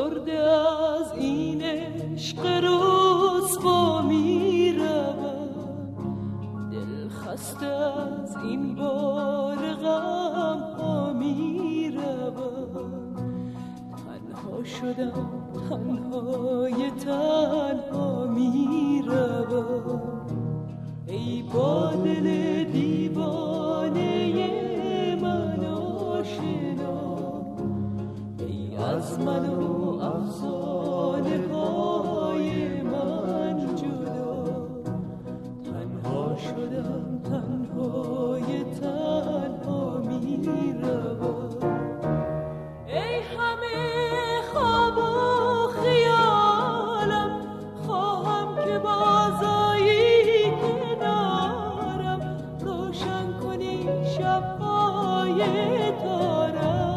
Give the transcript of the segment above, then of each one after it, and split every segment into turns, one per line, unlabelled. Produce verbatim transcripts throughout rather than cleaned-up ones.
افسرده از این عشق رسوا می روم، دل خسته از این بار غم ها می روم. تنها شدم تنهای تنها می روم، ای با دل دیوانه من آشنا، ای از من و افسانه های من جدا. تنها شدم تنهای تنها می روم، ای همه خواب و خیالم، خواهم که بازایی کنارم، روشن کنی شب‌های تارم.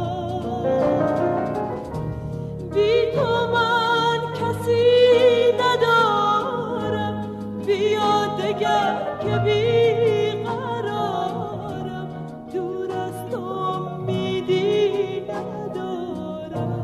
بی تو من کسی ندارم، بیا دگر که بی قرارم، دور از تو امیدی ندارم.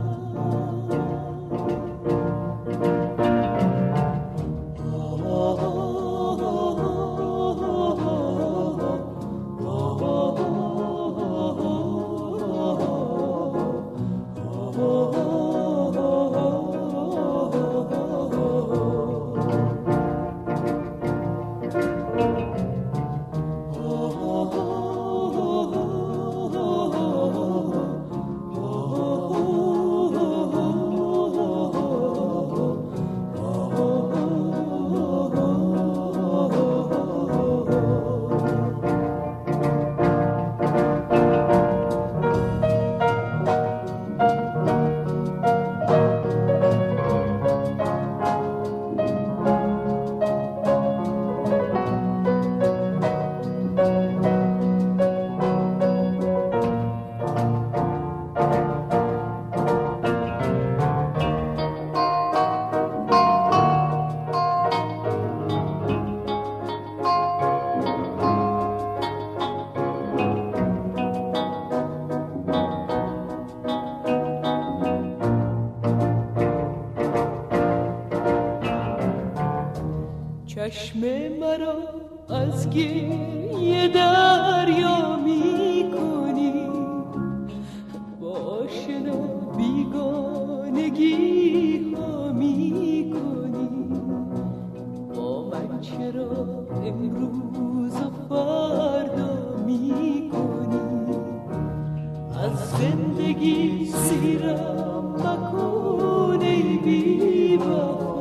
چشم مرا از گریه دریا می کنی، با آشنا بیگانگی ها می کنی. با من چرا امروز و فردا می کنی؟ از زندگی سیرم مکن ای بی وفا،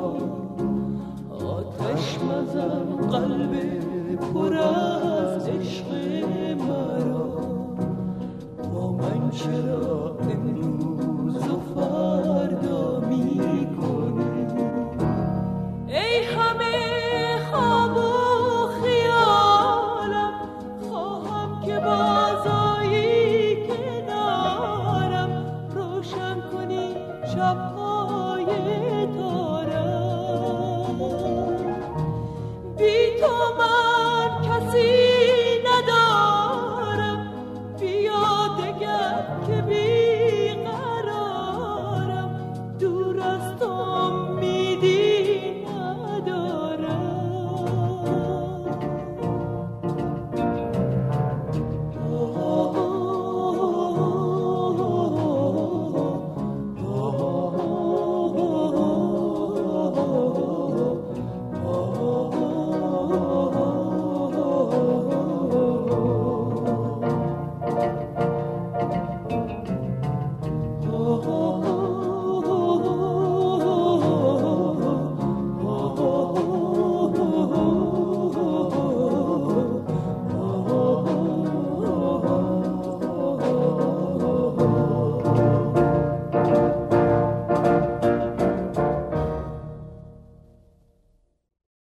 آتش مزن قلب پر از عشق مرا. با من چرا امروز و فردا می کنی؟ ای همه خواب و خیالم، خواهم که بازایی کنارم، روشن کنی شب‌های تارم. بی تو من